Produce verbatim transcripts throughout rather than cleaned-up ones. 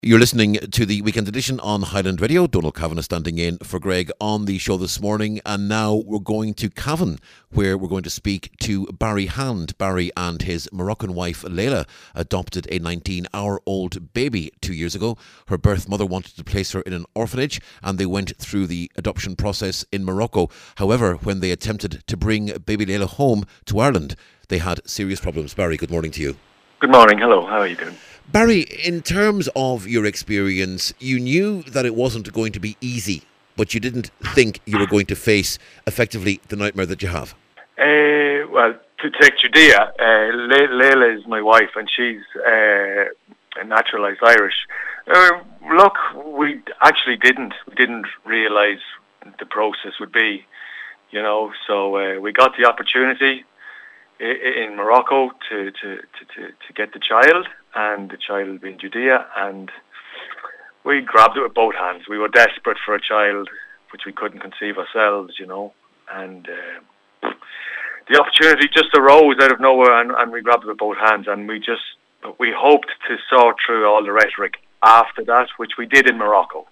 You're listening to the weekend edition on Highland Radio. Donald Kavanagh standing in for Greg on the show this morning. And now we're going to Cavan, where we're going to speak to Barry Hand. Barry and his Moroccan wife, Leila, adopted a nineteen-hour-old baby two years ago. Her birth mother wanted to place her in an orphanage, and they went through the adoption process in Morocco. However, when they attempted to bring baby Leila home to Ireland, they had serious problems. Barry, good morning to you. Good morning. Hello. How are you doing? Barry, in terms of your experience, you knew that it wasn't going to be easy, but you didn't think you were going to face, effectively, the nightmare that you have. Uh, well, to take Judea, uh, Le- Leila is my wife, and she's uh, a naturalised Irish. Uh, look, we actually didn't. We didn't realise the process would be, you know, so uh, we got the opportunity in Morocco to, to, to, to, to get the child, and the child being Judea, and we grabbed it with both hands. We were desperate for a child, which we couldn't conceive ourselves, you know, and uh, the opportunity just arose out of nowhere, and, and we grabbed it with both hands, and we just, we hoped to saw through all the rhetoric after that, which we did in Morocco.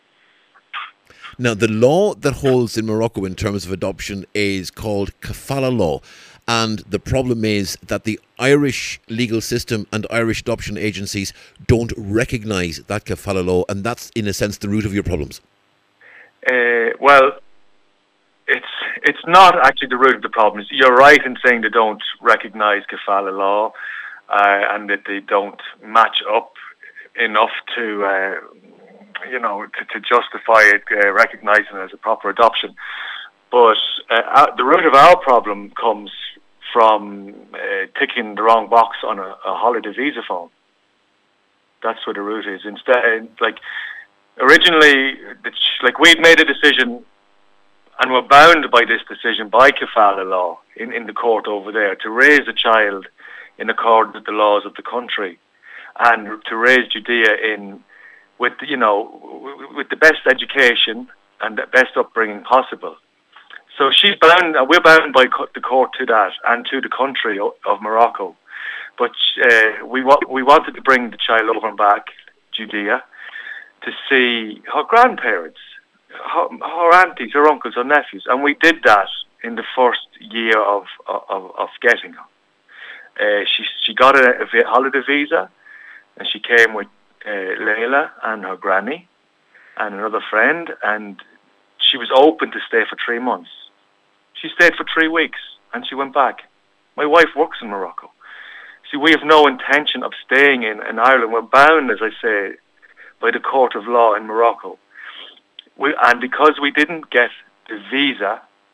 Now, the law that holds in Morocco in terms of adoption is called kafala law. And the problem is that the Irish legal system and Irish adoption agencies don't recognise that kafala law, and that's, in a sense, the root of your problems. Uh, well, it's it's not actually the root of the problems. You're right in saying they don't recognise kafala law, uh, and that they don't match up enough to, uh, you know, to, to justify it, uh, recognising it as a proper adoption. But uh, the root of our problem comes from uh, ticking the wrong box on a, a holiday visa form. That's where the root is. Instead, like originally, like we'd made a decision, and we're bound by this decision by kafala law in, in the court over there to raise a child in accordance with the laws of the country, and to raise Judea in with you know with the best education and the best upbringing possible. So she's bound, we're bound by the court to that and to the country of Morocco. But uh, we wa- we wanted to bring the child over and back, Judea, to see her grandparents, her, her aunties, her uncles, her nephews. And we did that in the first year of of, of getting her. Uh, she she got a, a holiday visa, and she came with uh, Leila and her granny and another friend, and she was open to stay for three months. She stayed for three weeks and she went back. My wife works in Morocco. See, we have no intention of staying in, in Ireland. We're bound, as I say, by the court of law in Morocco. We, and because we didn't get the visa,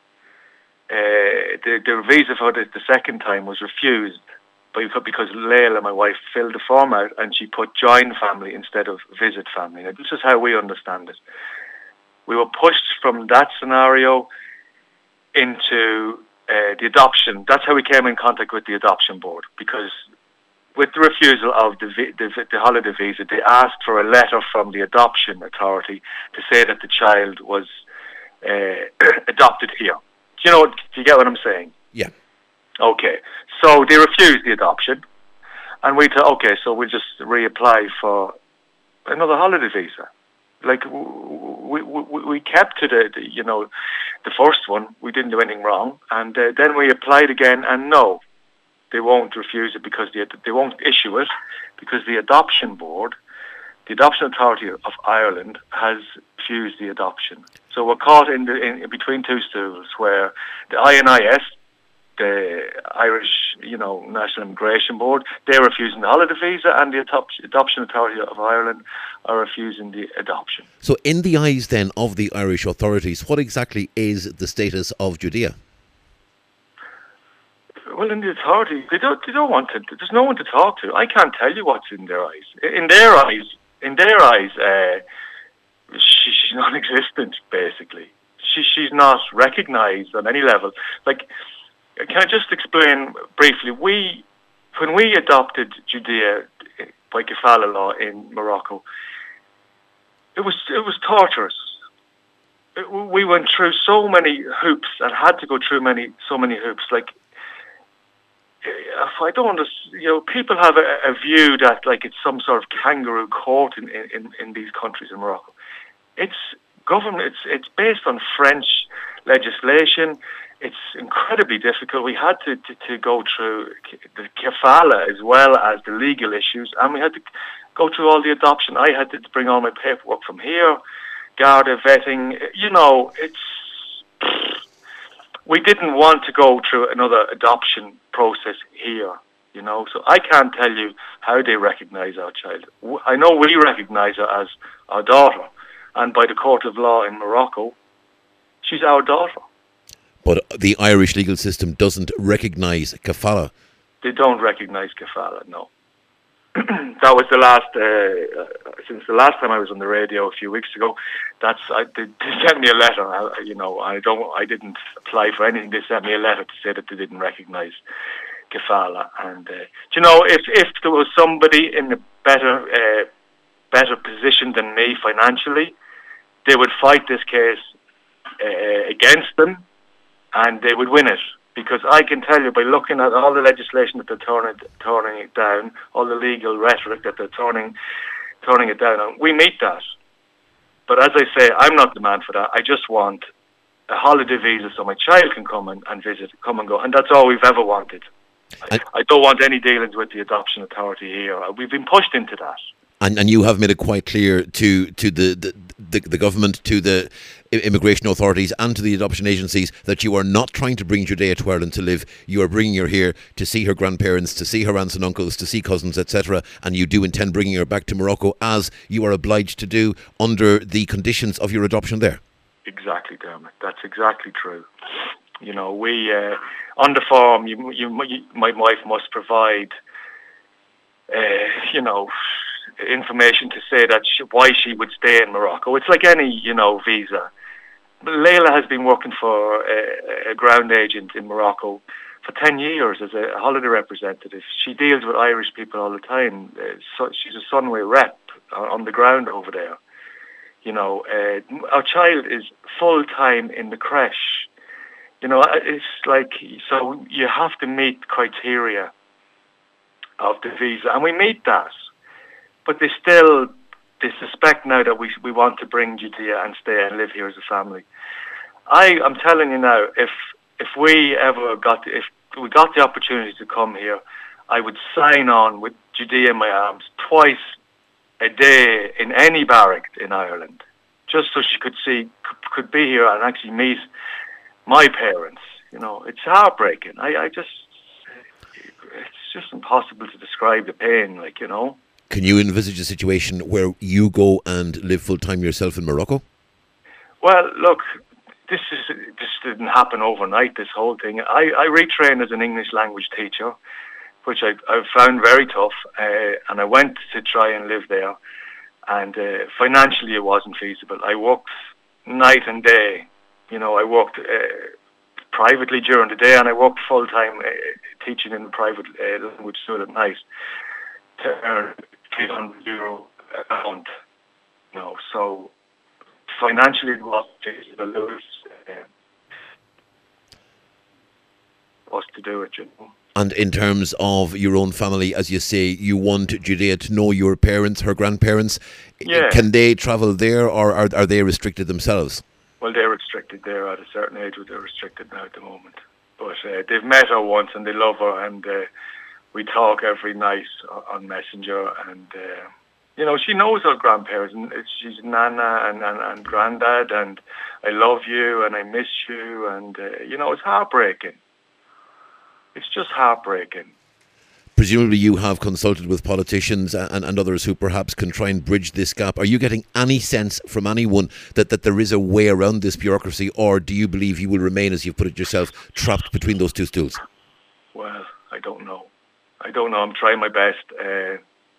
uh, the, the visa for the, the second time was refused by, because Leila, my wife, filled the form out and she put join family instead of visit family. Now, this is how we understand it. We were pushed from that scenario into uh, the adoption. That's how we came in contact with the adoption board, because with the refusal of the, the, the holiday visa, they asked for a letter from the adoption authority to say that the child was uh, adopted here. Do you know? Do you get what I'm saying? Yeah. Okay. So they refused the adoption, and we thought, okay, so we'll just reapply for another holiday visa. Like we, we we kept to the, the you know the first one. We didn't do anything wrong, and uh, then we applied again, and no, they won't refuse it because they they won't issue it because the adoption board, the adoption authority of Ireland, has refused the adoption. So we're caught in the in, in between two stools where the I N I S, the Irish, you know, National Immigration Board, they're refusing the holiday visa, and the Adoption Authority of Ireland are refusing the adoption. So in the eyes then of the Irish authorities, what exactly is the status of Judea? Well, in the authority, they don't, they don't want to, there's no one to talk to. I can't tell you what's in their eyes. In their eyes, in their eyes, uh, she, she's non-existent, basically. She, she's not recognised on any level. Like, can I just explain briefly? We, when we adopted Judea by kafala law in Morocco, it was it was torturous. It, we went through so many hoops and had to go through many so many hoops. Like I don't understand. You know, people have a, a view that like it's some sort of kangaroo court in, in, in these countries in Morocco. It's government. It's it's based on French legislation. It's incredibly difficult. We had to, to, to go through the kafala as well as the legal issues, and we had to go through all the adoption. I had to bring all my paperwork from here, Garda vetting. You know, it's we didn't want to go through another adoption process here. You know, so I can't tell you how they recognise our child. I know we recognise her as our daughter, and by the court of law in Morocco, she's our daughter. But the Irish legal system doesn't recognise kafala. They don't recognise kafala, no. That was the last, uh, uh, since the last time I was on the radio a few weeks ago, that's, I, they, they sent me a letter, I, you know, I don't, I didn't apply for anything, they sent me a letter to say that they didn't recognise kafala. And, uh, you know, if, if there was somebody in a better, uh, better position than me financially, they would fight this case uh, against them, and they would win it, because I can tell you by looking at all the legislation that they're turning, turning it down, all the legal rhetoric that they're turning, turning it down on, we meet that. But as I say, I'm not the man for that. I just want a holiday visa so my child can come and, and visit, come and go, and that's all we've ever wanted. I, I don't want any dealings with the adoption authority here. We've been pushed into that. And and you have made it quite clear to to the, the, the, the government, to the immigration authorities and to the adoption agencies that you are not trying to bring Judea to Ireland to live. You are bringing her here to see her grandparents, to see her aunts and uncles, to see cousins, et cetera. And you do intend bringing her back to Morocco, as you are obliged to do under the conditions of your adoption there. Exactly, Dermot. That's exactly true. You know, we uh, on the form, you, you, you, my wife must provide, uh, you know, information to say that she, why she would stay in Morocco. It's like any, you know, visa. Layla has been working for a, a ground agent in Morocco for ten years as a holiday representative. She deals with Irish people all the time. Uh, so she's a Sunway rep on the ground over there. You know, uh, our child is full-time in the creche. You know, it's like, so you have to meet criteria of the visa, and we meet that. But they still, they suspect now that we we want to bring Judea and stay and live here as a family. I am telling you now, if if we ever got, if we got the opportunity to come here, I would sign on with Judea in my arms twice a day in any barrack in Ireland, just so she could see, could be here and actually meet my parents. You know, it's heartbreaking. I, I just, it's just impossible to describe the pain, like, you know. Can you envisage a situation where you go and live full-time yourself in Morocco? Well, look, this is this didn't happen overnight, this whole thing. I, I retrained as an English language teacher, which I, I found very tough, uh, and I went to try and live there, and uh, financially it wasn't feasible. I worked night and day. You know, I worked uh, privately during the day, and I worked full-time uh, teaching in a private uh, language school at night to earn three hundred euro a month. You know, so financially it was feasible. Lewis uh, was to do it, you know. And in terms of your own family, as you say, you want Judea to know your parents, her grandparents. Yeah. Can they travel there, or are, are they restricted themselves? Well, they're restricted there at a certain age, but they're restricted now at the moment. But uh, they've met her once and they love her, and uh, we talk every night on Messenger, and uh, you know, she knows her grandparents, and she's Nana and, and, and Granddad, and I love you and I miss you, and uh, you know, it's heartbreaking. It's just heartbreaking. Presumably you have consulted with politicians and, and others who perhaps can try and bridge this gap. Are you getting any sense from anyone that, that there is a way around this bureaucracy, or do you believe you will remain, as you've put it yourself, trapped between those two stools? Well, I don't know. I don't know. I'm trying my best. Uh,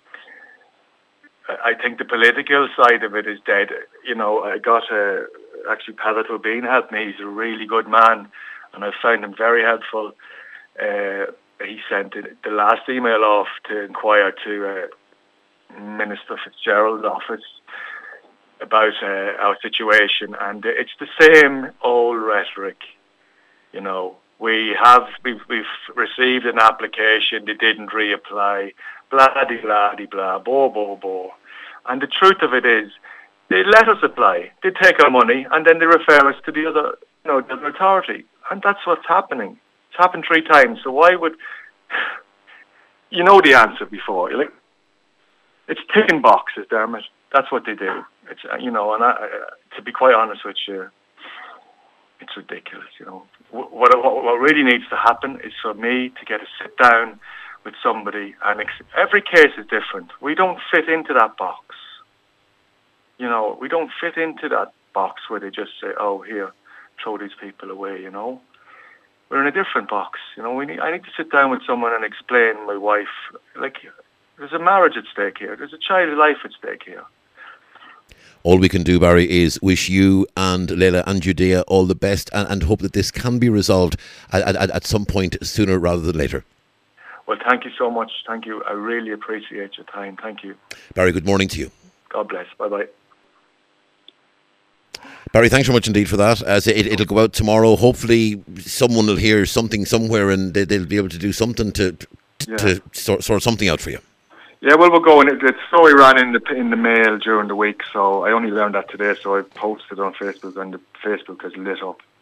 I think the political side of it is dead. You know, I got a, actually Paddy Tobin helped me. He's a really good man, and I found him very helpful. Uh, he sent the last email off to inquire to uh, Minister Fitzgerald's office about uh, our situation, and it's the same old rhetoric. You know, We have we've, we've received an application. They didn't reapply. Blah de blah de blah. Bo bo bo. And the truth of it is, they let us apply. They take our money and then they refer us to the other, you know, the other authority. And that's what's happening. It's happened three times. So why would you know the answer before? You're like, it's ticking boxes, Dermot. That's what they do. It's you know, and I, to be quite honest with you, it's ridiculous. You know, what what, what really needs to happen is for me to get a sit down with somebody, and ex- every case is different. We don't fit into that box. You know, we don't fit into that box where they just say, "Oh, here, throw these people away." You know, we're in a different box. You know, we need. I need to sit down with someone and explain my wife. Like, there's a marriage at stake here. There's a child's life at stake here. All we can do, Barry, is wish you and Leila and Judea all the best, and, and hope that this can be resolved at, at, at some point sooner rather than later. Well, thank you so much. Thank you. I really appreciate your time. Thank you. Barry, good morning to you. God bless. Bye-bye. Barry, thanks very much indeed for that. As it, it'll go out tomorrow. Hopefully someone will hear something somewhere and they, they'll be able to do something to, to, Yeah. to sort, sort something out for you. Yeah, well, we're going. It, the story ran in the in the mail during the week, so I only learned that today. So I posted it on Facebook, and the Facebook has lit up.